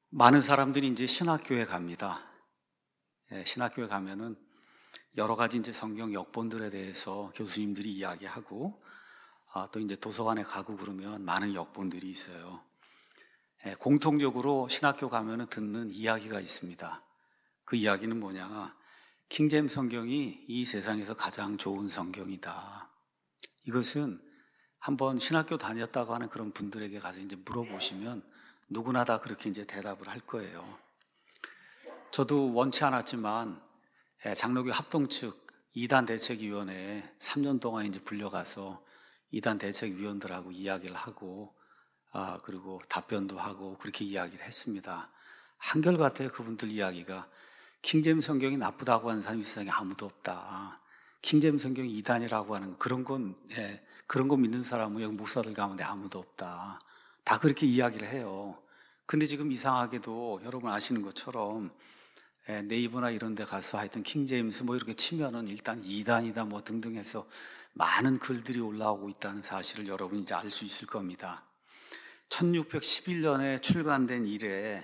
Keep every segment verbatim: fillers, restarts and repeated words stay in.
많은 사람들이 이제 신학교에 갑니다. 예, 신학교에 가면은 여러 가지 이제 성경 역본들에 대해서 교수님들이 이야기하고, 아, 또 이제 도서관에 가고 그러면 많은 역본들이 있어요. 예, 공통적으로 신학교 가면은 듣는 이야기가 있습니다. 그 이야기는 뭐냐? 킹제임스 성경이 이 세상에서 가장 좋은 성경이다. 이것은 한번 신학교 다녔다고 하는 그런 분들에게 가서 이제 물어보시면 누구나 다 그렇게 이제 대답을 할 거예요. 저도 원치 않았지만 장로교 합동 측 이단 대책위원회에 삼 년 동안 이제 불려가서 이단 대책위원들하고 이야기를 하고, 아, 그리고 답변도 하고 그렇게 이야기를 했습니다. 한결같아요. 그분들 이야기가 킹제임스 성경이 나쁘다고 하는 사람이 세상에 아무도 없다. 킹제임스 성경이 이단이라고 하는 그런 건 예, 그런 거 믿는 사람은 여기 목사들 가운데 아무도 없다. 다 그렇게 이야기를 해요. 근데 지금 이상하게도 여러분 아시는 것처럼 예, 네이버나 이런 데 가서 하여튼 킹제임스 뭐 이렇게 치면은 일단 이단이다 뭐 등등 해서 많은 글들이 올라오고 있다는 사실을 여러분이 이제 알 수 있을 겁니다. 천육백십일 년에 출간된 이래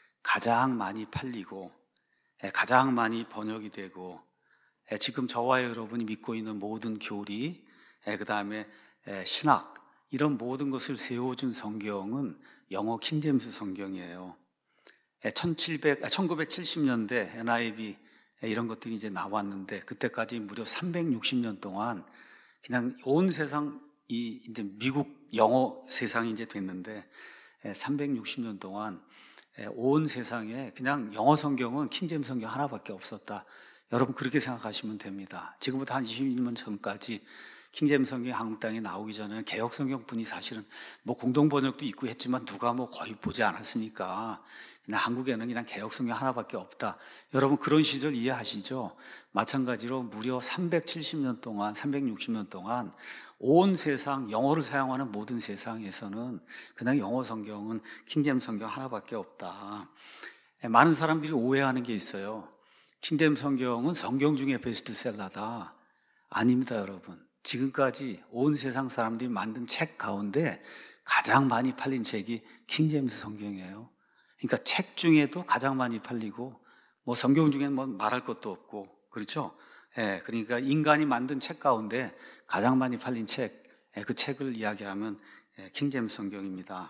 가장 많이 팔리고 예, 가장 많이 번역이 되고 예, 지금 저와 여러분이 믿고 있는 모든 교리, 예, 그 다음에 예, 신학 이런 모든 것을 세워준 성경은 영어 킹제임스 성경이에요. 예, 천칠백, 천구백칠십 년대 엔 아이 비 예, 이런 것들이 이제 나왔는데 그때까지 무려 삼백육십 년 동안 그냥 온 세상 이 이제 미국 영어 세상이 이제 됐는데 예, 삼백육십 년 동안 예, 온 세상에 그냥 영어 성경은 킹제임스 성경 하나밖에 없었다. 여러분 그렇게 생각하시면 됩니다. 지금부터 한 이십 년 전까지 킹제임스 성경이 한국 땅에 나오기 전에는 개역 성경뿐이 사실은 뭐 공동 번역도 있고 했지만 누가 뭐 거의 보지 않았으니까 그냥 한국에는 그냥 개역 성경 하나밖에 없다. 여러분 그런 시절 이해하시죠? 마찬가지로 무려 삼백칠십 년 동안, 삼백육십 년 동안 온 세상 영어를 사용하는 모든 세상에서는 그냥 영어 성경은 킹제임스 성경 하나밖에 없다. 많은 사람들이 오해하는 게 있어요. 킹제임스 성경은 성경 중에 베스트셀러다. 아닙니다, 여러분. 지금까지 온 세상 사람들이 만든 책 가운데 가장 많이 팔린 책이 킹제임스 성경이에요. 그러니까 책 중에도 가장 많이 팔리고 뭐 성경 중에는 뭐 말할 것도 없고 그렇죠? 예, 그러니까 인간이 만든 책 가운데 가장 많이 팔린 책, 예, 그 책을 이야기하면 예, 킹제임스 성경입니다.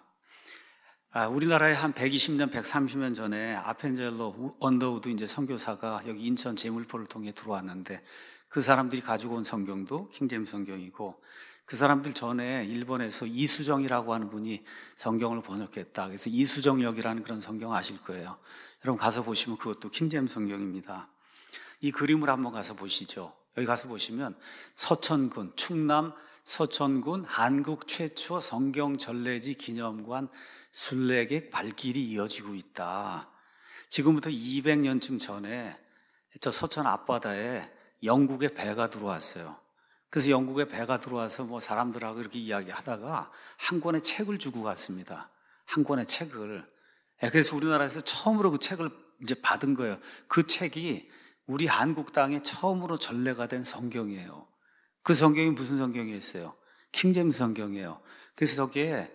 아, 우리나라에 한 백이십 년, 백삼십 년 전에 아펜젤로 언더우드 이제 선교사가 여기 인천 제물포를 통해 들어왔는데 그 사람들이 가지고 온 성경도 킹제임스 성경이고 그 사람들 전에 일본에서 이수정이라고 하는 분이 성경을 번역했다. 그래서 이수정역이라는 그런 성경 아실 거예요. 여러분 가서 보시면 그것도 킹제임스 성경입니다. 이 그림을 한번 가서 보시죠. 여기 가서 보시면 서천군, 충남 서천군 한국 최초 성경 전래지 기념관 순례객 발길이 이어지고 있다. 지금부터 이백 년쯤 전에 저 서천 앞바다에 영국의 배가 들어왔어요. 그래서 영국의 배가 들어와서 뭐 사람들하고 이렇게 이야기하다가 한 권의 책을 주고 갔습니다. 한 권의 책을. 그래서 우리나라에서 처음으로 그 책을 이제 받은 거예요. 그 책이 우리 한국 땅에 처음으로 전래가 된 성경이에요. 그 성경이 무슨 성경이었어요? 킹제임스 성경이에요. 그래서 저기에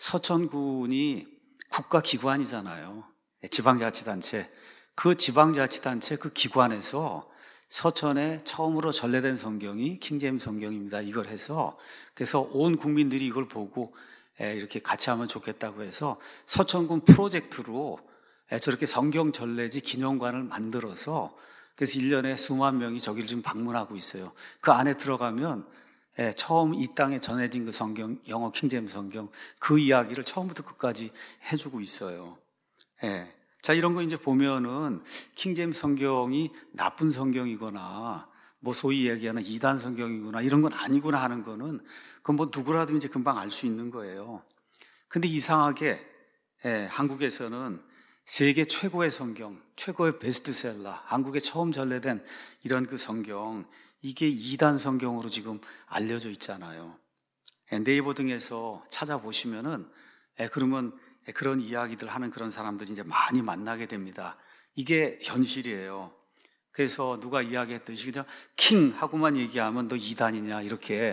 서천군이 국가기관이잖아요. 지방자치단체. 그 지방자치단체 그 기관에서 서천에 처음으로 전래된 성경이 킹제임스 성경입니다. 이걸 해서 그래서 온 국민들이 이걸 보고 이렇게 같이 하면 좋겠다고 해서 서천군 프로젝트로 저렇게 성경 전래지 기념관을 만들어서 그래서 일 년에 수만 명이 저기를 지금 방문하고 있어요. 그 안에 들어가면 처음 이 땅에 전해진 그 성경, 영어 킹제임스 성경 그 이야기를 처음부터 끝까지 해주고 있어요. 예. 자, 이런 거 이제 보면은 킹제임스 성경이 나쁜 성경이거나 뭐 소위 얘기하는 이단 성경이구나 이런 건 아니구나 하는 거는 그건 뭐 누구라든지 금방 알 수 있는 거예요. 근데 이상하게 예, 한국에서는 세계 최고의 성경, 최고의 베스트셀러, 한국에 처음 전래된 이런 그 성경 이게 이단 성경으로 지금 알려져 있잖아요. 예, 네이버 등에서 찾아보시면은 예, 그러면 그런 이야기들 하는 그런 사람들이 이제 많이 만나게 됩니다. 이게 현실이에요. 그래서 누가 이야기했듯이 그냥 킹 하고만 얘기하면 너 이단이냐 이렇게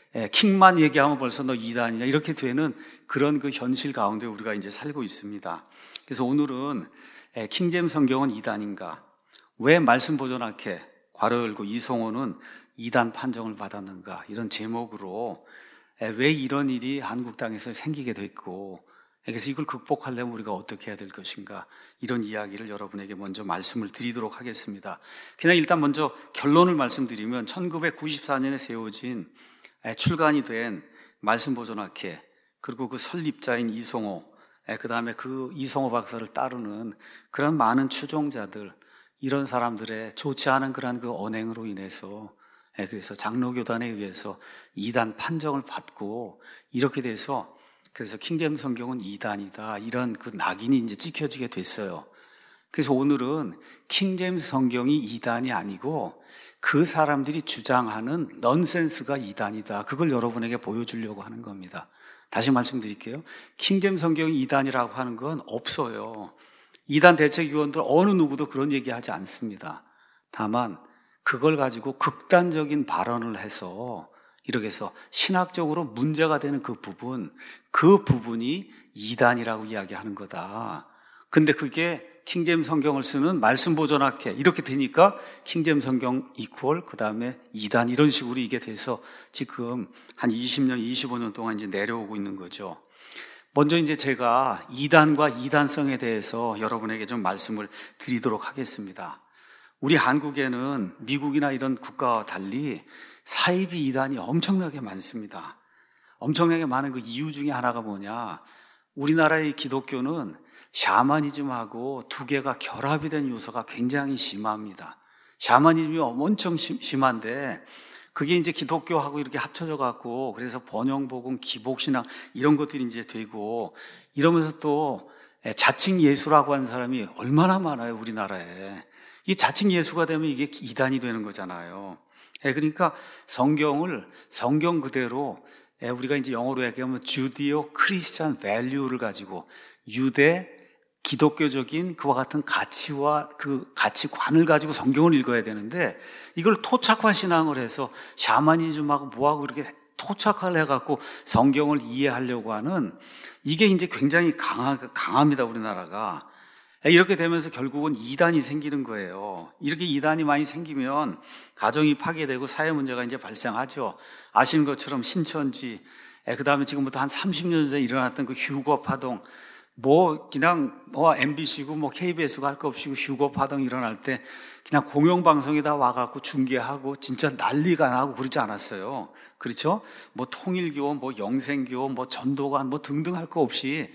예, 킹만 얘기하면 벌써 너 이단이냐 이렇게 되는 그런 그 현실 가운데 우리가 이제 살고 있습니다. 그래서 오늘은 예, 킹제임스 성경은 이단인가? 왜 말씀 보존학회 괄호 열고 이성호는 이단 판정을 받았는가? 이런 제목으로 예, 왜 이런 일이 한국 땅에서 생기게 됐고, 그래서 이걸 극복하려면 우리가 어떻게 해야 될 것인가? 이런 이야기를 여러분에게 먼저 말씀을 드리도록 하겠습니다. 그냥 일단 먼저 결론을 말씀드리면 천구백구십사 년에 세워진 출간이 된 말씀보존학회, 그리고 그 설립자인 이성호, 그 다음에 그 이성호 박사를 따르는 그런 많은 추종자들, 이런 사람들의 좋지 않은 그러한 그 언행으로 인해서, 그래서 장로교단에 의해서 이단 판정을 받고 이렇게 돼서, 그래서 킹제임스 성경은 이단이다, 이런 그 낙인이 이제 찍혀지게 됐어요. 그래서 오늘은 킹제임스 성경이 이단이 아니고 그 사람들이 주장하는 넌센스가 이단이다, 그걸 여러분에게 보여주려고 하는 겁니다. 다시 말씀드릴게요. 킹제임스 성경이 이단이라고 하는 건 없어요. 이단 대책위원들 어느 누구도 그런 얘기하지 않습니다. 다만 그걸 가지고 극단적인 발언을 해서 이렇게 해서 신학적으로 문제가 되는 그 부분, 그 부분이 이단이라고 이야기하는 거다. 근데 그게 킹제임스 성경을 쓰는 말씀보존학회 이렇게 되니까 킹제임스 성경 이퀄 그 다음에 이단, 이런 식으로 이게 돼서 지금 한 이십 년, 이십오 년 동안 이제 내려오고 있는 거죠. 먼저 이제 제가 이단과 이단성에 대해서 여러분에게 좀 말씀을 드리도록 하겠습니다. 우리 한국에는 미국이나 이런 국가와 달리 사이비 이단이 엄청나게 많습니다. 엄청나게 많은 그 이유 중에 하나가 뭐냐? 우리나라의 기독교는 샤머니즘하고 두 개가 결합이 된 요소가 굉장히 심합니다. 샤머니즘이 엄청 심한데 그게 이제 기독교하고 이렇게 합쳐져 갖고, 그래서 번영복음, 기복신앙 이런 것들이 이제 되고, 이러면서 또 자칭 예수라고 하는 사람이 얼마나 많아요, 우리나라에. 이 자칭 예수가 되면 이게 이단이 되는 거잖아요. 그러니까 성경을 성경 그대로, 우리가 이제 영어로 얘기하면 주디오 크리스찬 밸류를 가지고 유대 기독교적인 그와 같은 가치와 그 가치관을 가지고 성경을 읽어야 되는데, 이걸 토착화 신앙을 해서 샤머니즘하고 뭐하고 이렇게 토착화를 해갖고 성경을 이해하려고 하는, 이게 이제 굉장히 강하, 강합니다, 우리나라가. 이렇게 되면서 결국은 이단이 생기는 거예요. 이렇게 이단이 많이 생기면 가정이 파괴되고 사회 문제가 이제 발생하죠. 아시는 것처럼 신천지, 그 다음에 지금부터 한 삼십 년 전에 일어났던 그 휴거 파동, 뭐 그냥 뭐 엠비씨고 뭐 케이비에스고 할 거 없이 휴거 파동 일어날 때 그냥 공영방송에다 와갖고 중계하고 진짜 난리가 나고 그러지 않았어요. 그렇죠? 뭐 통일교원, 뭐 영생교원, 뭐 전도관 뭐 등등 할 거 없이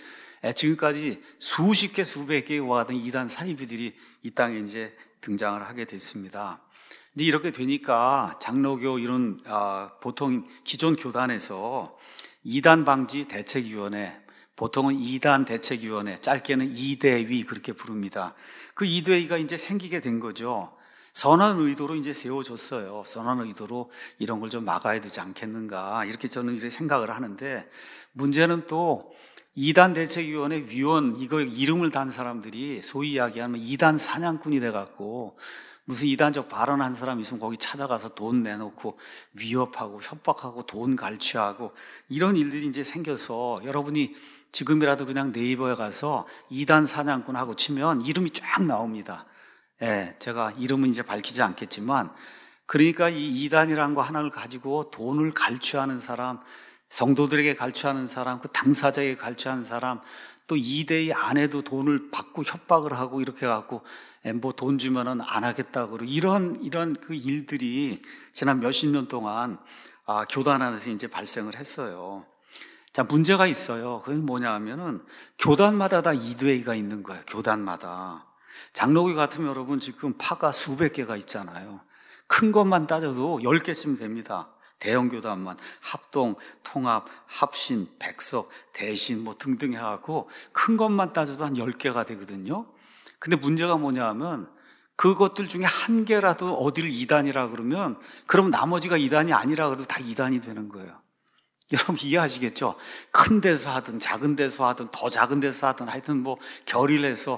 지금까지 수십 개, 수백 개의 와 같은 이단 사이비들이 이 땅에 이제 등장을 하게 됐습니다. 이제 이렇게 되니까 장로교 이런 아, 보통 기존 교단에서 이단 방지 대책위원회, 보통은 이단 대책위원회, 짧게는 이대위 그렇게 부릅니다. 그 이대위가 이제 생기게 된 거죠. 선한 의도로 이제 세워졌어요. 선한 의도로 이런 걸 좀 막아야 되지 않겠는가, 이렇게 저는 이렇게 생각을 하는데, 문제는 또 이단 대책위원회 위원, 이거 이름을 단 사람들이 소위 이야기하면 이단 사냥꾼이 돼갖고 무슨 이단적 발언한 사람 있으면 거기 찾아가서 돈 내놓고 위협하고 협박하고 돈 갈취하고 이런 일들이 이제 생겨서, 여러분이 지금이라도 그냥 네이버에 가서 이단 사냥꾼하고 치면 이름이 쫙 나옵니다. 예, 제가 이름은 이제 밝히지 않겠지만, 그러니까 이 이단이라는 거 하나를 가지고 돈을 갈취하는 사람, 성도들에게 갈취하는 사람, 그 당사자에게 갈취하는 사람, 또 이대위 안에도 돈을 받고 협박을 하고 이렇게 해갖고 뭐 돈 주면은 안 하겠다고, 이런 이런 그 일들이 지난 몇십 년 동안 아, 교단 안에서 이제 발생을 했어요. 자, 문제가 있어요. 그게 뭐냐 하면은 교단마다 다 이대위가 있는 거예요. 교단마다. 장로교 같으면 여러분 지금 파가 수백 개가 있잖아요. 큰 것만 따져도 열 개쯤 됩니다. 대형 교단만 합동, 통합, 합신, 백석, 대신 뭐 등등 해갖고 큰 것만 따져도 한 열 개가 되거든요. 근데 문제가 뭐냐 하면 그것들 중에 한 개라도 어디를 이단이라 그러면, 그럼 나머지가 이단이 아니라 그래도 다 이단이 되는 거예요. 여러분 이해하시겠죠? 큰 데서 하든 작은 데서 하든 더 작은 데서 하든 하여튼 뭐 결의해서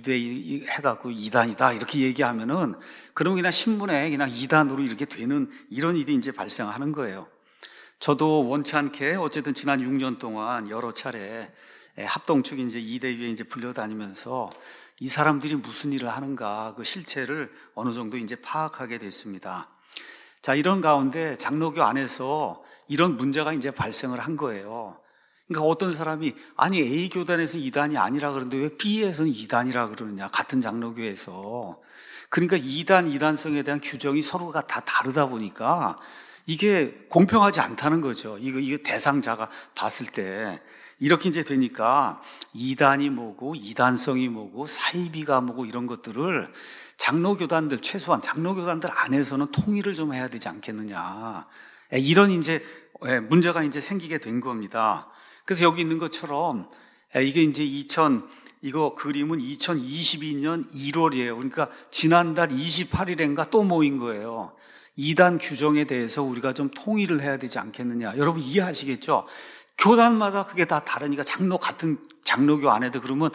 이대위 해갖고 이단이다 이렇게 얘기하면은, 그러면 그냥 신문에 그냥 이단으로 이렇게 되는 이런 일이 이제 발생하는 거예요. 저도 원치 않게 어쨌든 지난 육 년 동안 여러 차례 합동축 이제 이대위에 이제 불려다니면서 이 사람들이 무슨 일을 하는가 그 실체를 어느 정도 이제 파악하게 됐습니다. 자, 이런 가운데 장로교 안에서 이런 문제가 이제 발생을 한 거예요. 그러니까 어떤 사람이 아니 A 교단에서 이단이 아니라 그러는데 왜 B에서는 이단이라 그러느냐, 같은 장로교에서. 그러니까 이단, 이단성에 대한 규정이 서로가 다 다르다 보니까 이게 공평하지 않다는 거죠. 이거, 이거 대상자가 봤을 때. 이렇게 이제 되니까 이단이 뭐고, 이단성이 뭐고, 사이비가 뭐고 이런 것들을 장로교단들, 최소한 장로교단들 안에서는 통일을 좀 해야 되지 않겠느냐. 이런 이제 문제가 이제 생기게 된 겁니다. 그래서 여기 있는 것처럼 이게 이제 이천, 이거 그림은 이천이십이 년 일월이에요. 그러니까 지난달 이십팔 일인가 또 모인 거예요. 이단 규정에 대해서 우리가 좀 통일을 해야 되지 않겠느냐. 여러분 이해하시겠죠? 교단마다 그게 다 다르니까 장로 같은 장로교 안에도 그러면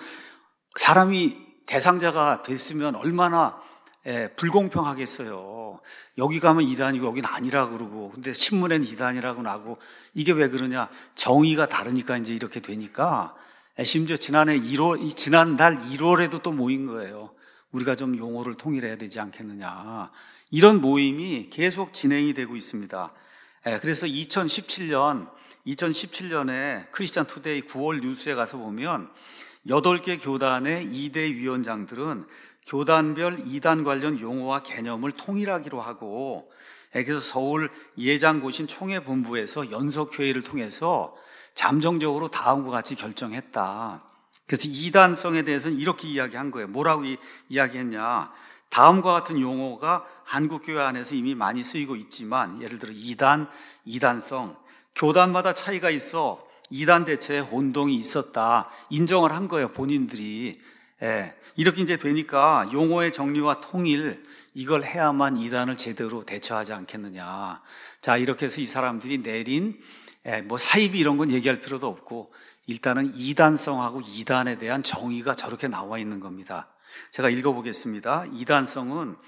사람이 대상자가 됐으면 얼마나 예, 불공평하겠어요. 여기 가면 이단이고 여기는 아니라 그러고, 근데 신문에는 이단이라고 나고, 이게 왜 그러냐? 정의가 다르니까 이제 이렇게 되니까. 심지어 지난해 일월, 지난달 일월에도 또 모인 거예요. 우리가 좀 용어를 통일해야 되지 않겠느냐. 이런 모임이 계속 진행이 되고 있습니다. 그래서 이천십칠 년, 이천십칠 년에 크리스찬 투데이 구월 뉴스에 가서 보면 여덟 개 교단의 이대 위원장들은 교단별 이단 관련 용어와 개념을 통일하기로 하고, 그래서 서울 예장고신 총회본부에서 연석회의를 통해서 잠정적으로 다음과 같이 결정했다. 그래서 이단성에 대해서는 이렇게 이야기한 거예요. 뭐라고 이, 이야기했냐? 다음과 같은 용어가 한국교회 안에서 이미 많이 쓰이고 있지만, 예를 들어 이단, 이단성, 교단마다 차이가 있어 이단 대체에 혼동이 있었다. 인정을 한 거예요, 본인들이. 예. 이렇게 이제 되니까 용어의 정리와 통일, 이걸 해야만 이단을 제대로 대처하지 않겠느냐. 자, 이렇게 해서 이 사람들이 내린 예, 뭐 사이비 이런 건 얘기할 필요도 없고, 일단은 이단성하고 이단에 대한 정의가 저렇게 나와 있는 겁니다. 제가 읽어보겠습니다. 이단성은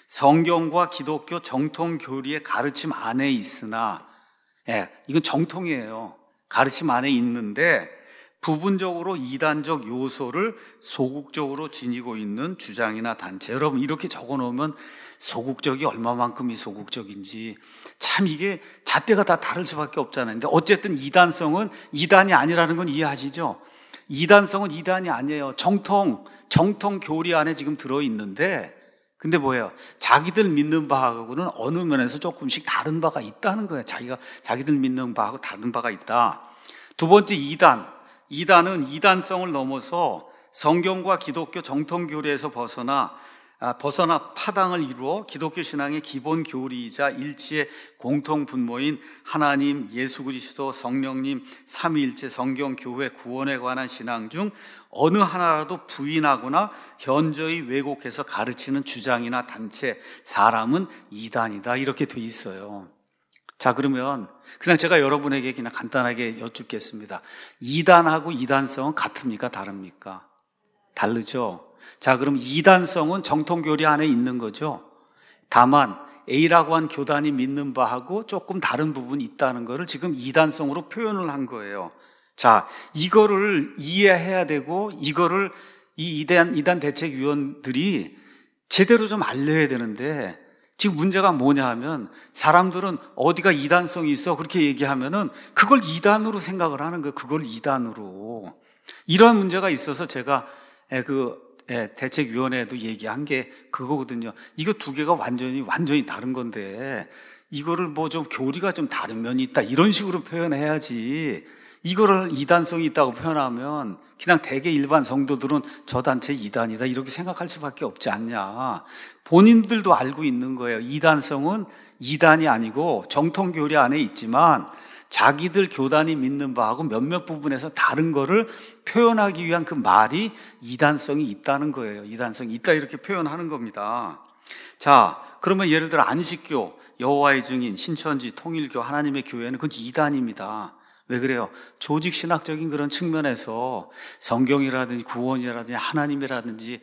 성경과 기독교 정통 교리의 가르침 안에 있으나, 예, 이건 정통이에요. 가르침 안에 있는데 부분적으로 이단적 요소를 소극적으로 지니고 있는 주장이나 단체. 여러분 이렇게 적어놓으면 소극적이 얼마만큼이 소극적인지 참 이게 잣대가 다 다를 수밖에 없잖아요. 근데 어쨌든 이단성은 이단이 아니라는 건 이해하시죠? 이단성은 이단이 아니에요. 정통, 정통 교리 안에 지금 들어있는데, 근데 뭐예요? 자기들 믿는 바하고는 어느 면에서 조금씩 다른 바가 있다는 거예요. 자기가, 자기들 믿는 바하고 다른 바가 있다. 두 번째 이단. 이단은 이단성을 넘어서 성경과 기독교 정통 교리에서 벗어나 아, 벗어나 파당을 이루어 기독교 신앙의 기본 교리이자 일치의 공통 분모인 하나님, 예수 그리스도, 성령님, 삼위일체, 성경, 교회, 구원에 관한 신앙 중 어느 하나라도 부인하거나 현저히 왜곡해서 가르치는 주장이나 단체, 사람은 이단이다. 이렇게 돼 있어요. 자, 그러면 그냥 제가 여러분에게 그냥 간단하게 여쭙겠습니다. 이단하고 이단성은 같습니까? 다릅니까? 다르죠? 자, 그럼 이단성은 정통교리 안에 있는 거죠. 다만 A라고 한 교단이 믿는 바하고 조금 다른 부분이 있다는 것을 지금 이단성으로 표현을 한 거예요. 자, 이거를 이해해야 되고, 이거를 이 이단, 이단 대책위원들이 제대로 좀 알려야 되는데, 지금 문제가 뭐냐 하면 사람들은 어디가 이단성이 있어 그렇게 얘기하면은 그걸 이단으로 생각을 하는 거예요. 그걸 이단으로. 이런 문제가 있어서 제가 그 대책위원회에도 얘기한 게 그거거든요. 이거 두 개가 완전히 완전히 다른 건데 이거를 뭐 좀 교리가 좀 다른 면이 있다 이런 식으로 표현해야지, 이거를 이단성이 있다고 표현하면 그냥 대개 일반 성도들은 저 단체 이단이다 이렇게 생각할 수밖에 없지 않냐. 본인들도 알고 있는 거예요. 이단성은 이단이 아니고 정통교리 안에 있지만 자기들 교단이 믿는 바하고 몇몇 부분에서 다른 거를 표현하기 위한 그 말이 이단성이 있다는 거예요. 이단성이 있다 이렇게 표현하는 겁니다. 자, 그러면 예를 들어 안식교, 여호와의 증인, 신천지, 통일교, 하나님의 교회는 그건 이단입니다. 왜 그래요? 조직 신학적인 그런 측면에서 성경이라든지 구원이라든지 하나님이라든지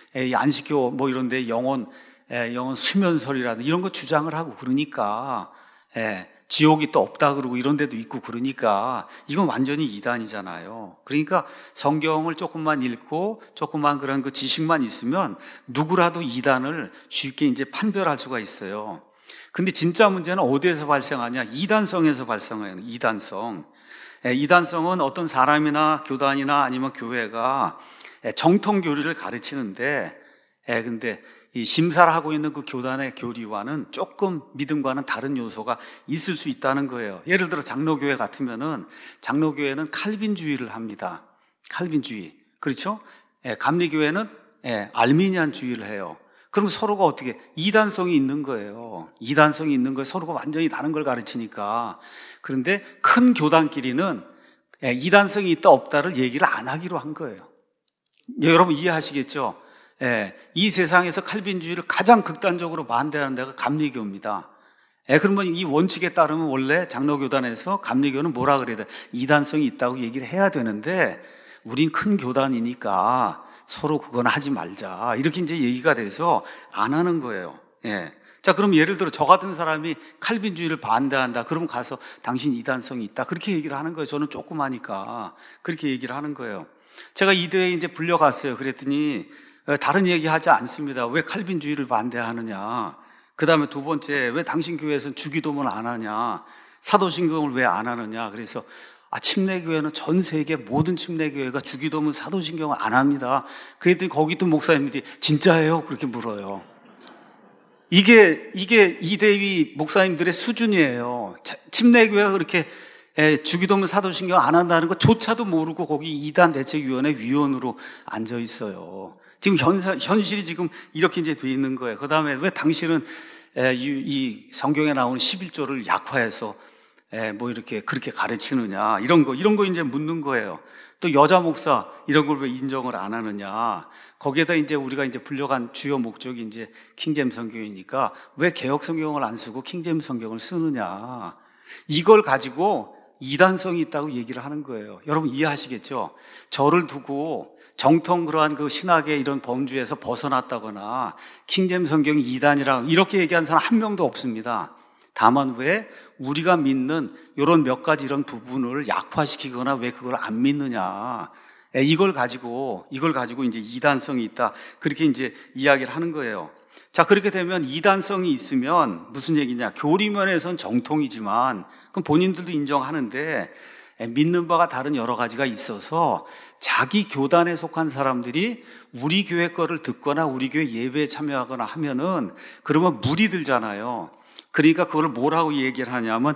안식교 뭐 이런 데 영혼, 영혼 수면설이라든지 이런 거 주장을 하고 그러니까 지옥이 또 없다 그러고 이런 데도 있고 그러니까 이건 완전히 이단이잖아요. 그러니까 성경을 조금만 읽고 조금만 그런 그 지식만 있으면 누구라도 이단을 쉽게 이제 판별할 수가 있어요. 근데 진짜 문제는 어디에서 발생하냐? 이단성에서 발생해요. 이단성. 이단성은 어떤 사람이나 교단이나 아니면 교회가 정통 교리를 가르치는데, 근데 이 심사를 하고 있는 그 교단의 교리와는 조금 믿음과는 다른 요소가 있을 수 있다는 거예요. 예를 들어 장로교회 같으면은 장로교회는 칼빈주의를 합니다. 칼빈주의. 그렇죠? 감리교회는 알미니안주의를 해요. 그럼 서로가 어떻게 이단성이 있는 거예요. 이단성이 있는 거예요. 서로가 완전히 다른 걸 가르치니까. 그런데 큰 교단끼리는 이단성이 있다 없다를 얘기를 안 하기로 한 거예요. 여러분 이해하시겠죠? 예, 이 세상에서 칼빈주의를 가장 극단적으로 반대하는 데가 감리교입니다. 예, 그러면 이 원칙에 따르면 원래 장로교단에서 감리교는 뭐라 그래야 돼? 이단성이 있다고 얘기를 해야 되는데 우린 큰 교단이니까 서로 그건 하지 말자. 이렇게 이제 얘기가 돼서 안 하는 거예요. 예. 자, 그럼 예를 들어 저 같은 사람이 칼빈주의를 반대한다. 그러면 가서 당신 이단성이 있다. 그렇게 얘기를 하는 거예요. 저는 조그마니까. 그렇게 얘기를 하는 거예요. 제가 이대에 이제 불려갔어요. 그랬더니 다른 얘기 하지 않습니다. 왜 칼빈주의를 반대하느냐. 그 다음에 두 번째, 왜 당신 교회에서는 주기도문 안 하냐. 사도신경을 왜 안 하느냐. 그래서 아, 침례교회는 전 세계 모든 침례교회가 주기도문 사도신경을 안 합니다. 그랬더니 거기 또 목사님들이 진짜예요? 그렇게 물어요. 이게, 이게 이대위 목사님들의 수준이에요. 침례교회가 그렇게 주기도문 사도신경 안 한다는 것조차도 모르고 거기 이단 대책위원회 위원으로 앉아 있어요. 지금 현, 현실이 지금 이렇게 이제 돼 있는 거예요. 그 다음에 왜 당신은 이 성경에 나오는 십일조를 약화해서 뭐 이렇게 그렇게 가르치느냐. 이런 거, 이런 거 이제 묻는 거예요. 또 여자 목사 이런 걸 왜 인정을 안 하느냐. 거기에다 이제 우리가 이제 불려간 주요 목적이 이제 킹제임스 성경이니까 왜 개혁 성경을 안 쓰고 킹제임스 성경을 쓰느냐. 이걸 가지고 이단성이 있다고 얘기를 하는 거예요. 여러분 이해하시겠죠? 저를 두고 정통 그러한 그 신학의 이런 범주에서 벗어났다거나 킹제임스 성경이 이단이라 이렇게 얘기한 사람 한 명도 없습니다. 다만 왜 우리가 믿는 이런 몇 가지 이런 부분을 약화시키거나 왜 그걸 안 믿느냐. 이걸 가지고, 이걸 가지고 이제 이단성이 있다. 그렇게 이제 이야기를 하는 거예요. 자, 그렇게 되면 이단성이 있으면 무슨 얘기냐. 교리면에서는 정통이지만, 그럼 본인들도 인정하는데, 믿는 바가 다른 여러 가지가 있어서 자기 교단에 속한 사람들이 우리 교회 거를 듣거나 우리 교회 예배에 참여하거나 하면은 그러면 무리 들잖아요. 그러니까 그걸 뭐라고 얘기를 하냐면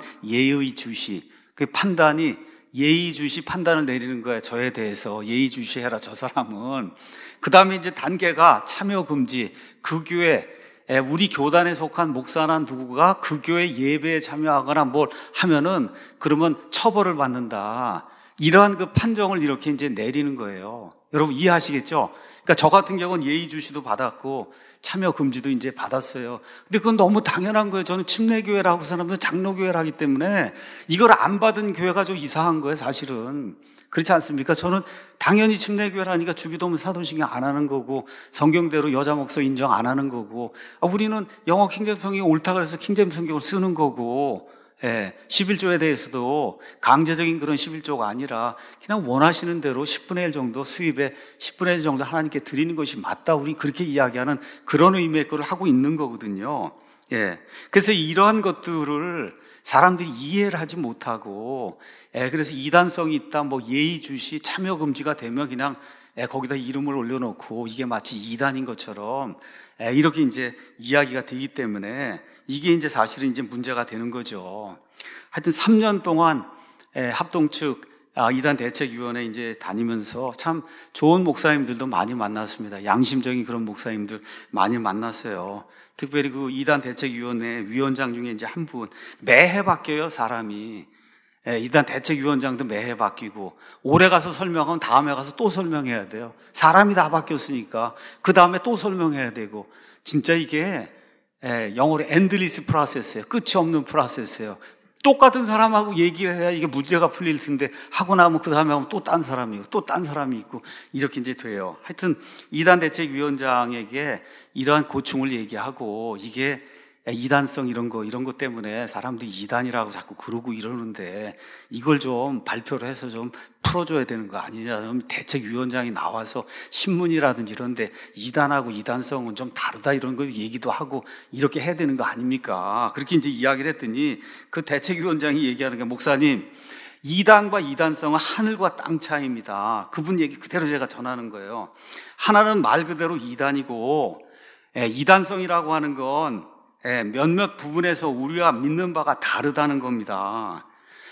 예의주시. 그 판단이 예의주시 판단을 내리는 거예요. 저에 대해서 예의주시해라 저 사람은. 그 다음에 이제 단계가 참여금지. 그 교회 우리 교단에 속한 목사나 누구가 그 교회 예배에 참여하거나 뭘 하면은 그러면 처벌을 받는다. 이러한 그 판정을 이렇게 이제 내리는 거예요. 여러분 이해하시겠죠? 그러니까 저 같은 경우는 예의주시도 받았고 참여 금지도 이제 받았어요. 근데 그건 너무 당연한 거예요. 저는 침례교회라고 사람들 장로교회를 하기 때문에 이걸 안 받은 교회가 좀 이상한 거예요, 사실은. 그렇지 않습니까? 저는 당연히 침례교회라니까 주기도문 사도신경 안 하는 거고 성경대로 여자 목사 인정 안 하는 거고 아, 우리는 영어 킹제임스 성경이 옳다 그래서 킹제임스 성경을 쓰는 거고 예, 십일조에 대해서도 강제적인 그런 십일조가 아니라 그냥 원하시는 대로 십분의 일 정도 수입에 십분의 일 정도 하나님께 드리는 것이 맞다. 우리 그렇게 이야기하는 그런 의미의 걸 하고 있는 거거든요. 예. 그래서 이러한 것들을 사람들이 이해를 하지 못하고 예, 그래서 이단성이 있다, 뭐 예의주시, 참여금지가 되면 그냥 예, 거기다 이름을 올려놓고 이게 마치 이단인 것처럼 예, 이렇게 이제 이야기가 되기 때문에 이게 이제 사실은 이제 문제가 되는 거죠. 하여튼 삼 년 동안 예, 합동 측 아, 이단 대책위원회 이제 다니면서 참 좋은 목사님들도 많이 만났습니다. 양심적인 그런 목사님들 많이 만났어요. 특별히 그 이단 대책위원회 위원장 중에 이제 한 분 매해 바뀌어요, 사람이. 예, 이단 대책위원장도 매해 바뀌고 올해 가서 설명하면 다음에 가서 또 설명해야 돼요. 사람이 다 바뀌었으니까 그 다음에 또 설명해야 되고 진짜 이게 예, 영어로 엔드리스 프로세스예요. 끝이 없는 프로세스예요. 똑같은 사람하고 얘기를 해야 이게 문제가 풀릴 텐데 하고 나면 그 다음에 하면 또 딴 사람이고 또 딴 사람이 있고 이렇게 이제 돼요. 하여튼 이단 대책위원장에게 이러한 고충을 얘기하고 이게 이단성 이런 거 이런 것 때문에 사람들이 이단이라고 자꾸 그러고 이러는데 이걸 좀 발표를 해서 좀 풀어줘야 되는 거 아니냐. 좀 대책위원장이 나와서 신문이라든지 이런데 이단하고 이단성은 좀 다르다 이런 거 얘기도 하고 이렇게 해야 되는 거 아닙니까? 그렇게 이제 이야기를 했더니 그 대책위원장이 얘기하는 게, 목사님, 이단과 이단성은 하늘과 땅 차이입니다. 그분 얘기 그대로 제가 전하는 거예요. 하나는 말 그대로 이단이고, 예, 이단성이라고 하는 건 예, 몇몇 부분에서 우리가 믿는 바가 다르다는 겁니다.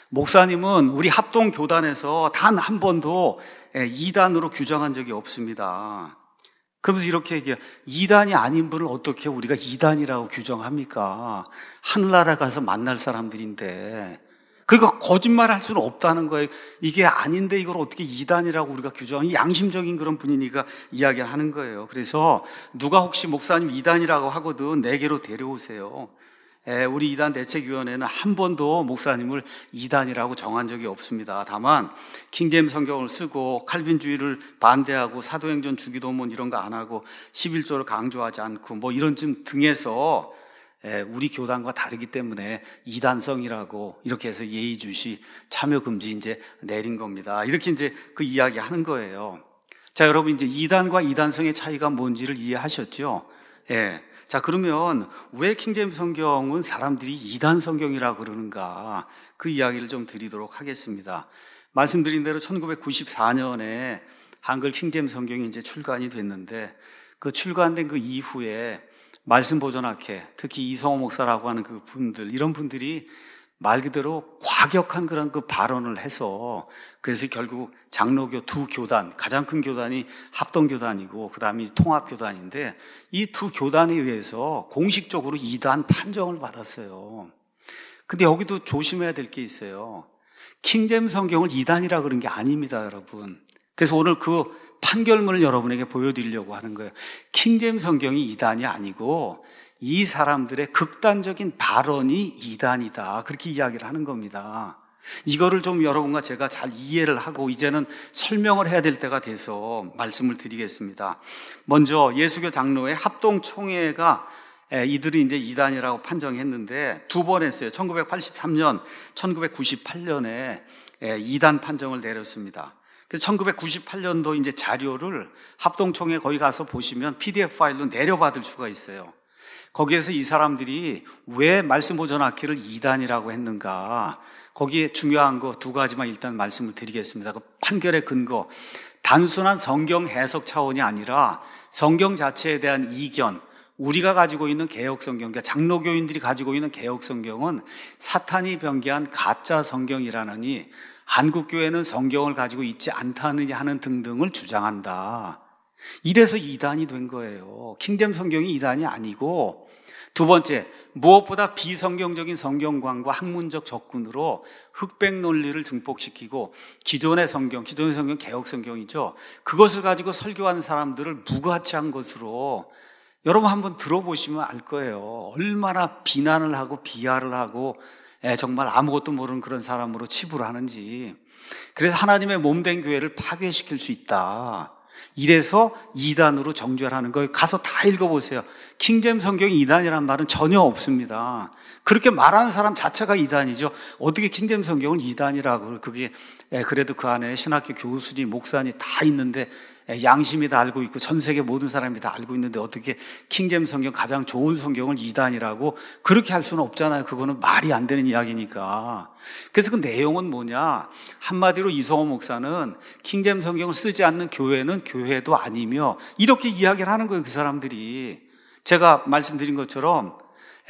목사님은 우리 합동교단에서 단 한 번도 예, 이단으로 규정한 적이 없습니다. 그러면서 이렇게 얘기해요. 이단이 아닌 분을 어떻게 우리가 이단이라고 규정합니까? 하늘나라 가서 만날 사람들인데. 그러니까 거짓말 할 수는 없다는 거예요. 이게 아닌데 이걸 어떻게 이단이라고 우리가 규정하니? 양심적인 그런 분이니까 이야기를 하는 거예요. 그래서 누가 혹시 목사님 이단이라고 하거든 내게로 데려오세요. 에, 우리 이단 대책위원회는 한 번도 목사님을 이단이라고 정한 적이 없습니다. 다만 킹제임스 성경을 쓰고 칼빈주의를 반대하고 사도행전 주기도문 이런 거 안 하고 십일조를 강조하지 않고 뭐 이런 좀 등에서 우리 교단과 다르기 때문에 이단성이라고 이렇게 해서 예의주시 참여 금지 이제 내린 겁니다. 이렇게 이제 그 이야기 하는 거예요. 자, 여러분 이제 이단과 이단성의 차이가 뭔지를 이해하셨죠? 예. 자, 그러면 왜 킹제임스 성경은 사람들이 이단 성경이라고 그러는가? 그 이야기를 좀 드리도록 하겠습니다. 말씀드린 대로 천구백구십사년에 한글 킹제임스 성경이 이제 출간이 됐는데, 그 출간된 그 이후에 말씀 보존학회, 특히 이성호 목사라고 하는 그 분들, 이런 분들이 말 그대로 과격한 그런 그 발언을 해서, 그래서 결국 장로교 두 교단, 가장 큰 교단이 합동교단이고 그 다음이 통합교단인데, 이 두 교단에 의해서 공식적으로 이단 판정을 받았어요. 근데 여기도 조심해야 될 게 있어요. 킹제임스 성경을 이단이라 그런 게 아닙니다, 여러분. 그래서 오늘 그 판결문을 여러분에게 보여드리려고 하는 거예요. 킹제임스 성경이 이단이 아니고 이 사람들의 극단적인 발언이 이단이다, 그렇게 이야기를 하는 겁니다. 이거를 좀 여러분과 제가 잘 이해를 하고 이제는 설명을 해야 될 때가 돼서 말씀을 드리겠습니다. 먼저 예수교 장로회 합동총회가 이들이 이제 이단이라고 판정했는데 두 번 했어요. 천구백팔십삼년, 천구백구십팔년에 이단 판정을 내렸습니다. 그래서 천구백구십팔년도 이제 자료를 합동총회 거기 가서 보시면 피디에프 파일로 내려받을 수가 있어요. 거기에서 이 사람들이 왜 말씀 보존학회를 이단이라고 했는가, 거기에 중요한 거 두 가지만 일단 말씀을 드리겠습니다. 그 판결의 근거, 단순한 성경 해석 차원이 아니라 성경 자체에 대한 이견, 우리가 가지고 있는 개혁 성경, 그러니까 장로교인들이 가지고 있는 개혁 성경은 사탄이 변개한 가짜 성경이라느니 한국교회는 성경을 가지고 있지 않다느냐 하는 등등을 주장한다. 이래서 이단이 된 거예요. 킹제임스 성경이 이단이 아니고, 두 번째, 무엇보다 비성경적인 성경관과 학문적 접근으로 흑백 논리를 증폭시키고 기존의 성경, 기존의 성경 개혁 성경이죠. 그것을 가지고 설교하는 사람들을 무가치한 것으로, 여러분 한번 들어보시면 알 거예요. 얼마나 비난을 하고 비하를 하고 정말 아무것도 모르는 그런 사람으로 치부를 하는지. 그래서 하나님의 몸된 교회를 파괴시킬 수 있다. 이래서 이단으로 정죄하는 거예요. 가서 다 읽어보세요. 킹제임스 성경이 이단이라는 말은 전혀 없습니다. 그렇게 말하는 사람 자체가 이단이죠. 어떻게 킹제임스 성경을 이단이라고, 그게 그래도 그 안에 신학교 교수님, 목사님 다 있는데, 양심이 다 알고 있고 전 세계 모든 사람이 다 알고 있는데 어떻게 킹제임스 성경, 가장 좋은 성경을 이단이라고 그렇게 할 수는 없잖아요. 그거는 말이 안 되는 이야기니까. 그래서 그 내용은 뭐냐, 한마디로 이성호 목사는 킹제임스 성경을 쓰지 않는 교회는 교회도 아니며 이렇게 이야기를 하는 거예요, 그 사람들이. 제가 말씀드린 것처럼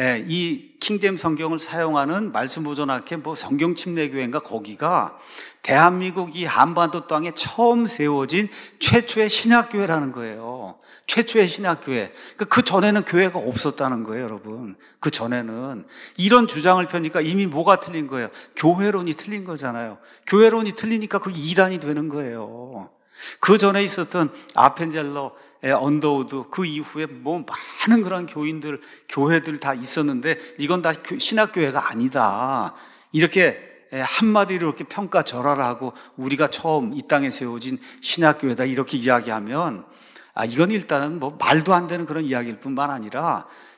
이 킹제임스 성경을 사용하는 말씀보존학회 뭐 성경침례교회인가, 거기가 대한민국 이 한반도 땅에 처음 세워진 최초의 신약교회라는 거예요. 최초의 신약교회. 그 전에는 교회가 없었다는 거예요, 여러분. 그 전에는. 이런 주장을 펴니까 이미 뭐가 틀린 거예요? 교회론이 틀린 거잖아요. 교회론이 틀리니까 그게 이단이 되는 거예요. 그 전에 있었던 아펜젤러, 언더우드, 그 이후에 뭐 많은 그런 교인들, 교회들 다 있었는데 이건 다 신학교회가 아니다. 이렇게 한마디로 이렇게 평가절하를 하고 우리가 처음 이 땅에 세워진 신학교회다 이렇게 이야기하면, 아, 이건 일단은 뭐 말도 안 되는 그런 이야기일 뿐만 아니라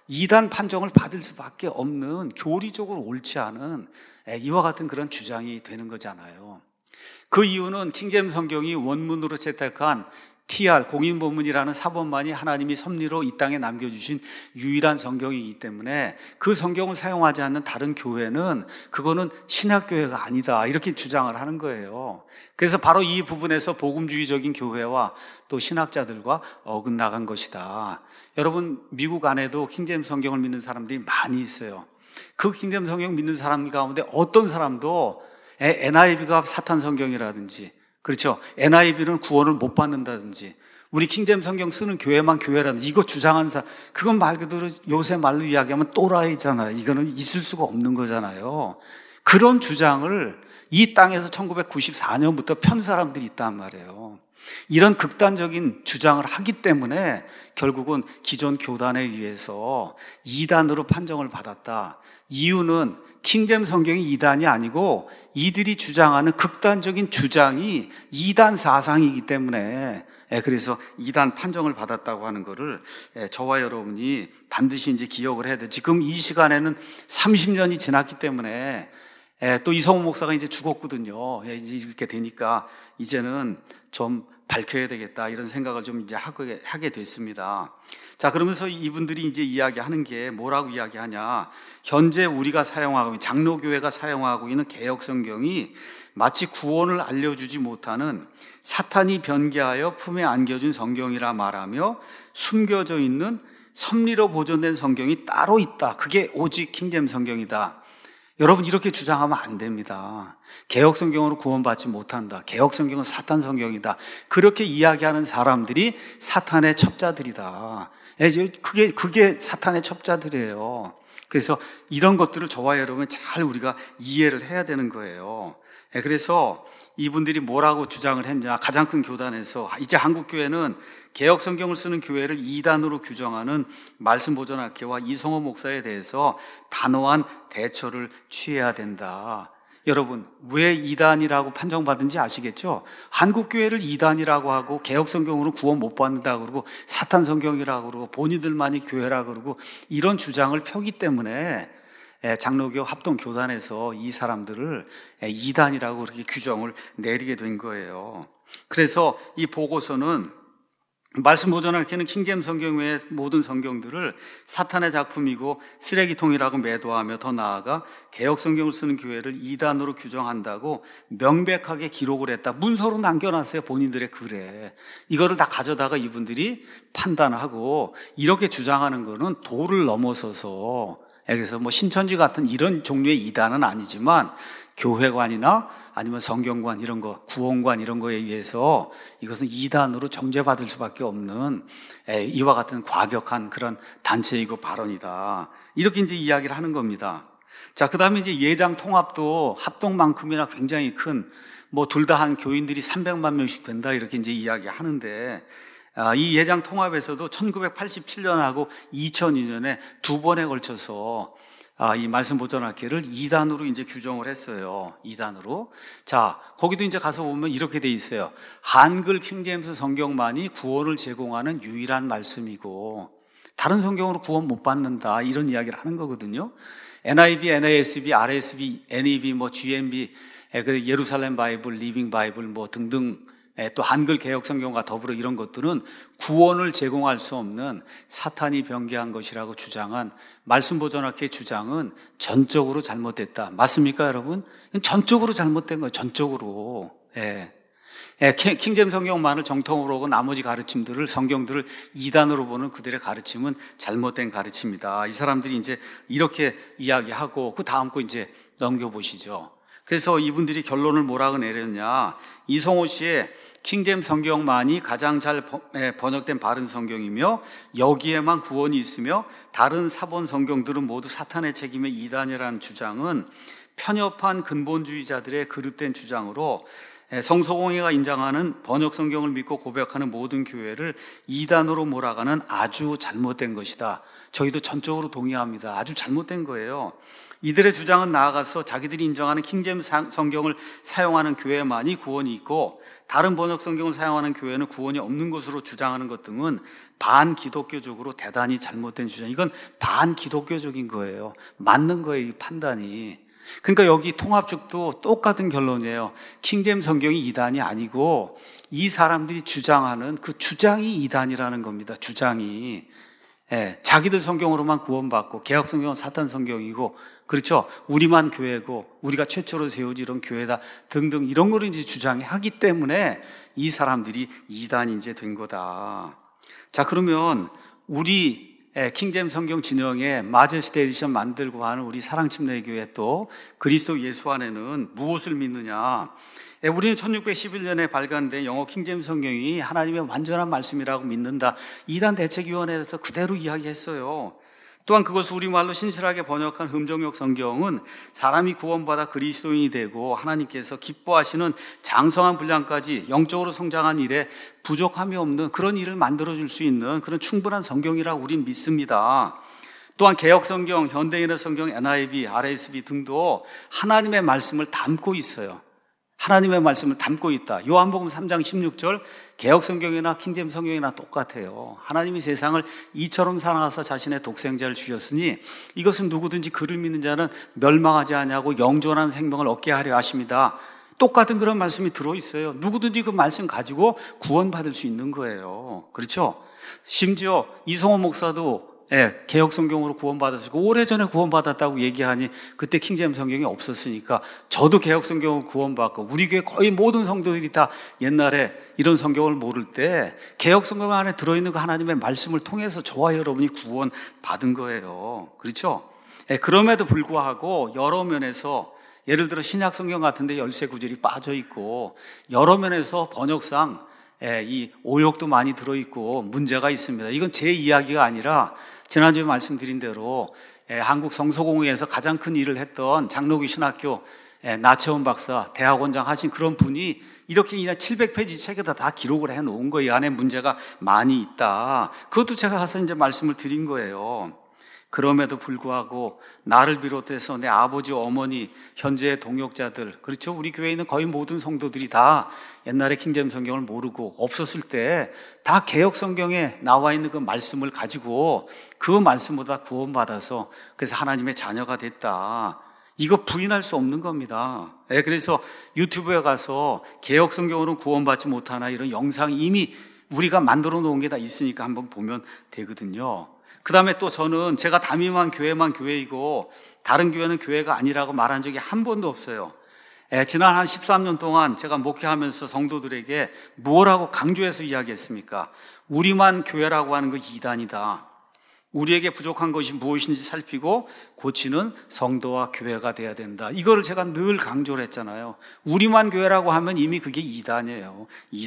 이단 판정을 받을 수밖에 없는 교리적으로 옳지 않은 이와 같은 그런 주장이 되는 거잖아요. 그 이유는 킹제임스 성경이 원문으로 채택한 티알 공인본문이라는 사본만이 하나님이 섭리로 이 땅에 남겨주신 유일한 성경이기 때문에 그 성경을 사용하지 않는 다른 교회는 그거는 신학교회가 아니다 이렇게 주장을 하는 거예요. 그래서 바로 이 부분에서 복음주의적인 교회와 또 신학자들과 어긋나간 것이다. 여러분 미국 안에도 킹제임스 성경을 믿는 사람들이 많이 있어요. 그 킹제임스 성경 믿는 사람 가운데 어떤 사람도 엔아이브이가 사탄 성경이라든지, 그렇죠, 엔아이브이는 구원을 못 받는다든지, 우리 킹제임스 성경 쓰는 교회만 교회라든지 이거 주장하는 사람, 그건 말 그대로 요새 말로 이야기하면 또라이잖아요. 이거는 있을 수가 없는 거잖아요. 그런 주장을 이 땅에서 천구백구십사 년부터 편 사람들이 있단 말이에요. 이런 극단적인 주장을 하기 때문에 결국은 기존 교단에 의해서 이단으로 판정을 받았다. 이유는 킹제임스 성경이 이단이 아니고 이들이 주장하는 극단적인 주장이 이단 사상이기 때문에, 그래서 이단 판정을 받았다고 하는 것을 저와 여러분이 반드시 이제 기억을 해야 돼. 지금 이 시간에는 삼십 년이 지났기 때문에 또 이성호 목사가 이제 죽었거든요. 이제 이렇게 되니까 이제는 좀 밝혀야 되겠다 이런 생각을 좀 이제 하게, 하게 됐습니다. 자, 그러면서 이분들이 이제 이야기하는 게 뭐라고 이야기하냐. 현재 우리가 사용하고, 장로교회가 사용하고 있는 개역 성경이 마치 구원을 알려주지 못하는 사탄이 변개하여 품에 안겨준 성경이라 말하며 숨겨져 있는 섭리로 보존된 성경이 따로 있다. 그게 오직 킹제임스 성경이다. 여러분 이렇게 주장하면 안 됩니다. 개역 성경으로 구원받지 못한다. 개역 성경은 사탄 성경이다. 그렇게 이야기하는 사람들이 사탄의 첩자들이다. 그게 그게 사탄의 첩자들이에요. 그래서 이런 것들을 저와 여러분 잘 우리가 이해를 해야 되는 거예요. 그래서 이분들이 뭐라고 주장을 했냐. 가장 큰 교단에서 이제 한국교회는 개역 성경을 쓰는 교회를 이단으로 규정하는 말씀보존학회와 이성호 목사에 대해서 단호한 대처를 취해야 된다. 여러분 왜 이단이라고 판정받은지 아시겠죠? 한국교회를 이단이라고 하고 개역 성경으로 구원 못 받는다고 그러고 사탄 성경이라고 그러고 본인들만이 교회라고 그러고 이런 주장을 펴기 때문에 장로교 합동교단에서 이 사람들을 이단이라고 그렇게 규정을 내리게 된 거예요. 그래서 이 보고서는 말씀보존학회는 킹제임스 성경 외의 모든 성경들을 사탄의 작품이고 쓰레기통이라고 매도하며 더 나아가 개역 성경을 쓰는 교회를 이단으로 규정한다고 명백하게 기록을 했다. 문서로 남겨놨어요. 본인들의 글에. 이거를 다 가져다가 이분들이 판단하고 이렇게 주장하는 거는 도를 넘어서서, 그래서 뭐 신천지 같은 이런 종류의 이단은 아니지만 교회관이나 아니면 성경관 이런 거, 구원관 이런 거에 의해서 이것은 이단으로 정죄받을 수밖에 없는 이와 같은 과격한 그런 단체이고 발언이다. 이렇게 이제 이야기를 하는 겁니다. 자, 그 다음에 이제 예장 통합도 합동만큼이나 굉장히 큰, 뭐 둘 다 한 교인들이 삼백만 명씩 된다 이렇게 이제 이야기 하는데, 이 예장 통합에서도 천구백팔십칠 년하고 이천이 년에 두 번에 걸쳐서 이 말씀보존학회를 이단으로 이제 규정을 했어요. 이단으로. 자, 거기도 이제 가서 보면 이렇게 돼 있어요. 한글 킹제임스 성경만이 구원을 제공하는 유일한 말씀이고 다른 성경으로 구원 못 받는다 이런 이야기를 하는 거거든요. 엔아이브이, 엔에이에스비, 알에스비, 엔이비, 뭐 지엠비, 예루살렘 바이블, 리빙 바이블 뭐 등등 또 한글 개역 성경과 더불어 이런 것들은 구원을 제공할 수 없는 사탄이 변개한 것이라고 주장한 말씀보존학회의 주장은 전적으로 잘못됐다. 맞습니까, 여러분? 전적으로 잘못된 거예요. 전적으로. 예. 예, 킹제임스 성경만을 정통으로 하고 나머지 가르침들을, 성경들을 이단으로 보는 그들의 가르침은 잘못된 가르침이다. 이 사람들이 이제 이렇게 이야기하고 그 다음 거 이제 넘겨보시죠. 그래서 이분들이 결론을 뭐라고 내렸냐. 이성호 씨의 킹제임스 성경만이 가장 잘 번역된 바른 성경이며 여기에만 구원이 있으며 다른 사본 성경들은 모두 사탄의 책임의 이단이라는 주장은 편협한 근본주의자들의 그릇된 주장으로 성서공회가 인정하는 번역 성경을 믿고 고백하는 모든 교회를 이단으로 몰아가는 아주 잘못된 것이다. 저희도 전적으로 동의합니다. 아주 잘못된 거예요. 이들의 주장은 나아가서 자기들이 인정하는 킹제임스 성경을 사용하는 교회만이 구원이 있고 다른 번역 성경을 사용하는 교회는 구원이 없는 것으로 주장하는 것 등은 반기독교적으로 대단히 잘못된 주장. 이건 반기독교적인 거예요. 맞는 거예요, 이 판단이. 그러니까 여기 통합 측도 똑같은 결론이에요. 킹제임스 성경이 이단이 아니고 이 사람들이 주장하는 그 주장이 이단이라는 겁니다. 주장이. 예, 자기들 성경으로만 구원받고 개혁 성경은 사탄 성경이고 그렇죠. 우리만 교회고 우리가 최초로 세우지 이런 교회다 등등 이런 거를 이제 주장하기 때문에 이 사람들이 이단이 이제 된 거다. 자, 그러면 우리 킹제임스 성경 진영에 마제스티 에디션 만들고 하는 우리 사랑침례교회 또 그리스도 예수 안에는 무엇을 믿느냐? 우리는 천육백십일 년에 발간된 영어 킹제임스 성경이 하나님의 완전한 말씀이라고 믿는다. 이단 대책위원회에서 그대로 이야기했어요. 또한 그것을 우리말로 신실하게 번역한 흠정역 성경은 사람이 구원받아 그리스도인이 되고 하나님께서 기뻐하시는 장성한 분량까지 영적으로 성장한 일에 부족함이 없는 그런 일을 만들어줄 수 있는 그런 충분한 성경이라고 우리는 믿습니다. 또한 개혁 성경, 현대인의 성경, 엔 아이 비, 알 에스 비 등도 하나님의 말씀을 담고 있어요. 하나님의 말씀을 담고 있다. 요한복음 삼 장 십육 절 개혁 성경이나 킹제임스 성경이나 똑같아요. 하나님이 세상을 이처럼 사랑하사 자신의 독생자를 주셨으니 이것은 누구든지 그를 믿는 자는 멸망하지 아니하고 영존한 생명을 얻게 하려 하십니다. 똑같은 그런 말씀이 들어있어요. 누구든지 그 말씀 가지고 구원받을 수 있는 거예요. 그렇죠? 심지어 이성호 목사도 예, 개혁 성경으로 구원받았고 오래전에 구원받았다고 얘기하니 그때 킹제임스 성경이 없었으니까 저도 개혁 성경으로 구원받고 우리 교회 거의 모든 성도들이 다 옛날에 이런 성경을 모를 때 개혁 성경 안에 들어있는 그 하나님의 말씀을 통해서 저와 여러분이 구원받은 거예요. 그렇죠? 예, 그럼에도 불구하고 여러 면에서 예를 들어 신약 성경 같은 데 열세 구절이 빠져 있고 여러 면에서 번역상 예, 이 오역도 많이 들어있고 문제가 있습니다. 이건 제 이야기가 아니라 지난주에 말씀드린 대로 예, 한국 성서공회에서 가장 큰 일을 했던 장로교 신학교 예, 나채원 박사 대학원장 하신 그런 분이 이렇게 그냥 칠백 페이지 책에다 다 기록을 해놓은 거예요. 이 안에 문제가 많이 있다. 그것도 제가 가서 이제 말씀을 드린 거예요. 그럼에도 불구하고 나를 비롯해서 내 아버지, 어머니, 현재의 동역자들, 그렇죠? 우리 교회에 있는 거의 모든 성도들이 다 옛날에 킹제임스 성경을 모르고 없었을 때 다 개혁 성경에 나와 있는 그 말씀을 가지고 그 말씀보다 구원받아서 그래서 하나님의 자녀가 됐다. 이거 부인할 수 없는 겁니다. 네, 그래서 유튜브에 가서 개혁 성경으로는 구원받지 못하나 이런 영상 이미 우리가 만들어 놓은 게 다 있으니까 한번 보면 되거든요. 그 다음에 또 저는 제가 담임한 교회만 교회이고 다른 교회는 교회가 아니라고 말한 적이 한 번도 없어요. 예, 지난 한 십삼 년 동안 제가 목회하면서 성도들에게 무엇라고 강조해서 이야기했습니까? 우리만 교회라고 하는 거 이단이다. 우리에게 부족한 것이 무엇인지 살피고 고치는 성도와 교회가 돼야 된다. 이거를 제가 늘 강조를 했잖아요. 우리만 교회라고 하면 이미 그게 이단이에요.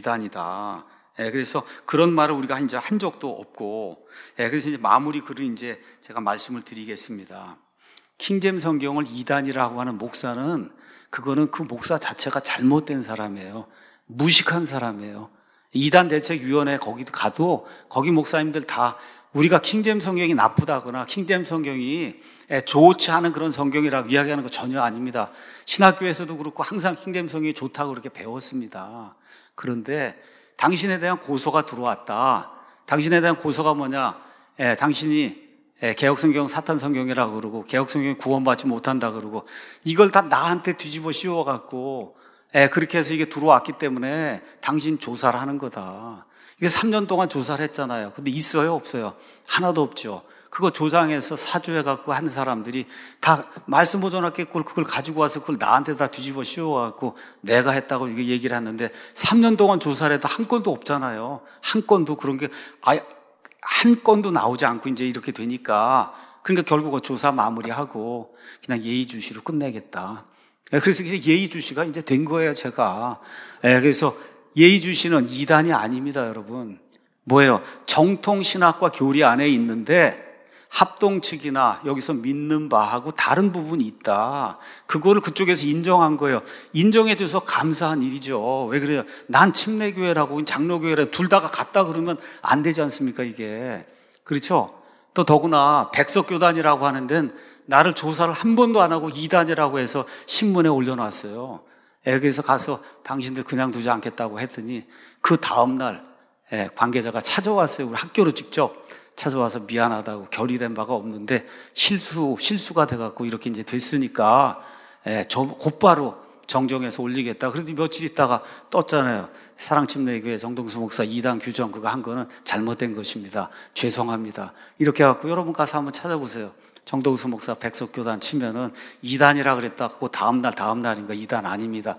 이단이다. 예, 그래서 그런 말을 우리가 이제 한 적도 없고, 예, 그래서 이제 마무리 글을 이제 제가 말씀을 드리겠습니다. 킹제임스 성경을 이단이라고 하는 목사는 그거는 그 목사 자체가 잘못된 사람이에요. 무식한 사람이에요. 이단 대책위원회 거기 가도 거기 목사님들 다 우리가 킹제임스 성경이 나쁘다거나 킹제임스 성경이 좋지 않은 그런 성경이라고 이야기하는 거 전혀 아닙니다. 신학교에서도 그렇고 항상 킹제임스 성경이 좋다고 그렇게 배웠습니다. 그런데 당신에 대한 고소가 들어왔다. 당신에 대한 고소가 뭐냐? 예, 당신이 예, 개혁성경 사탄 성경이라고 그러고 개혁성경이 구원받지 못한다 그러고 이걸 다 나한테 뒤집어 씌워갖고 예, 그렇게 해서 이게 들어왔기 때문에 당신 조사를 하는 거다. 이게 삼 년 동안 조사를 했잖아요. 근데 있어요? 없어요? 하나도 없죠. 그거 조장해서 사주해갖고 한 사람들이 다 말씀 보존학교 걸 그걸 가지고 와서 그걸 나한테 다 뒤집어 씌워갖고 내가 했다고 이게 얘기를 하는데 삼 년 동안 조사를 해도 한 건도 없잖아요. 한 건도 그런 게 아예 한 건도 나오지 않고 이제 이렇게 되니까 그러니까 결국 조사 마무리하고 그냥 예의주시로 끝내겠다. 그래서 예의주시가 이제 된 거예요, 제가. 그래서 예의주시는 이단이 아닙니다, 여러분. 뭐예요? 정통신학과 교리 안에 있는데 합동 측이나 여기서 믿는 바하고 다른 부분이 있다. 그거를 그쪽에서 인정한 거예요. 인정해줘서 감사한 일이죠. 왜 그래요? 난 침례교회라고 장로교회라고 둘 다가 같다 그러면 안 되지 않습니까, 이게. 그렇죠? 또 더구나 백석교단이라고 하는 데는 나를 조사를 한 번도 안 하고 이단이라고 해서 신문에 올려놨어요. 여기서 가서 당신들 그냥 두지 않겠다고 했더니 그 다음날 관계자가 찾아왔어요. 우리 학교로 직접 찾아와서 미안하다고, 결의된 바가 없는데 실수, 실수가 돼갖고 이렇게 이제 됐으니까 저 곧바로 정정해서 올리겠다. 그런데 며칠 있다가 떴잖아요. 사랑침례교회 정동수 목사 이단 규정 그거 한 거는 잘못된 것입니다. 죄송합니다. 이렇게 해갖고 여러분 가서 한번 찾아보세요. 정동수 목사 백석교단 치면은 이단이라 그랬다. 그거 다음날 다음날인가 이단 아닙니다.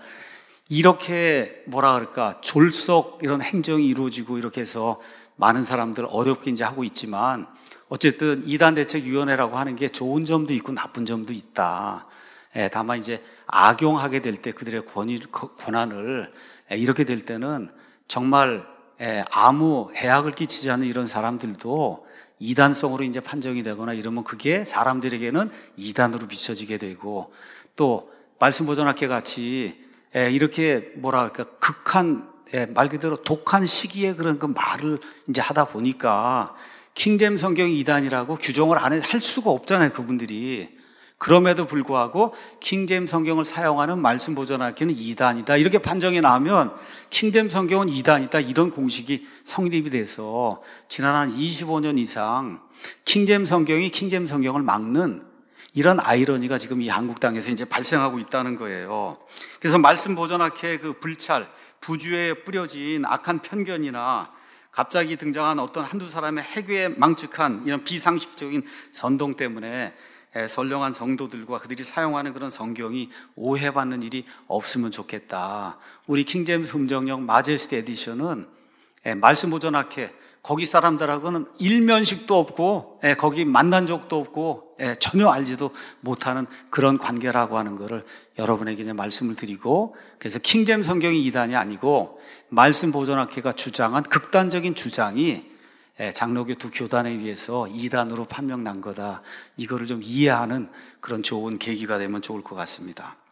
이렇게 뭐라 그럴까 졸속 이런 행정이 이루어지고 이렇게 해서 많은 사람들 어렵게 이제 하고 있지만 어쨌든 이단대책위원회라고 하는 게 좋은 점도 있고 나쁜 점도 있다. 예, 다만 이제 악용하게 될 때 그들의 권위, 권한을 예, 이렇게 될 때는 정말 예, 아무 해악을 끼치지 않는 이런 사람들도 이단성으로 이제 판정이 되거나 이러면 그게 사람들에게는 이단으로 비춰지게 되고 또 말씀보존학회 같이 예, 이렇게 뭐라 할까 극한 예, 말 그대로 독한 시기에 그런 그 말을 이제 하다 보니까 킹제임 성경 이단이라고 규정을 안 해 할 수가 없잖아요, 그분들이. 그럼에도 불구하고 킹제임 성경을 사용하는 말씀 보존학회는 이단이다 이렇게 판정이 나면 킹제임 성경은 이단이다 이런 공식이 성립이 돼서 지난 한 이십오 년 이상 킹제임 성경이 킹제임 성경을 막는 이런 아이러니가 지금 이 한국 땅에서 이제 발생하고 있다는 거예요. 그래서 말씀 보존학회의 그 불찰, 부주의에 뿌려진 악한 편견이나 갑자기 등장한 어떤 한두 사람의 해괴에 망측한 이런 비상식적인 선동 때문에 선량한 성도들과 그들이 사용하는 그런 성경이 오해받는 일이 없으면 좋겠다. 우리 킹제임스 음정역 마제스티 에디션은 말씀 보존학회 거기 사람들하고는 일면식도 없고 거기 만난 적도 없고 전혀 알지도 못하는 그런 관계라고 하는 것을 여러분에게 이제 말씀을 드리고, 그래서 킹제임 성경이 이단이 아니고 말씀 보존학회가 주장한 극단적인 주장이 장로교 두 교단에 의해서 이단으로 판명난 거다. 이거를 좀 이해하는 그런 좋은 계기가 되면 좋을 것 같습니다.